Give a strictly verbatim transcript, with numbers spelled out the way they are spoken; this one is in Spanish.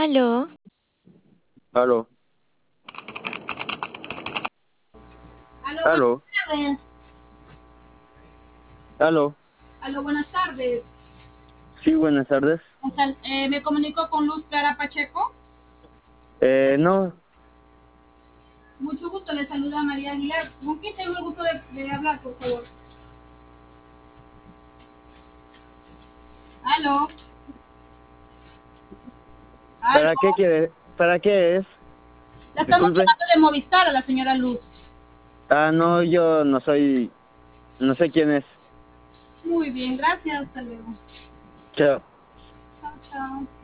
Aló, Aló, Aló, buenas aló, tardes. aló. Aló, buenas tardes. Sí, buenas tardes. O sea, eh, me comunico con Luz Clara Pacheco. Eh, no, Mucho gusto, le saluda María Aguilar. ¿Con quién tengo el gusto de, de hablar, por favor? Aló, ¿para qué aló. quiere? ¿Para qué es? La estamos Disculpe. llamando de Movistar a la señora Luz. Ah, no, yo no soy, no sé quién es. Muy bien, gracias. Hasta luego. Chao. Chao, chao.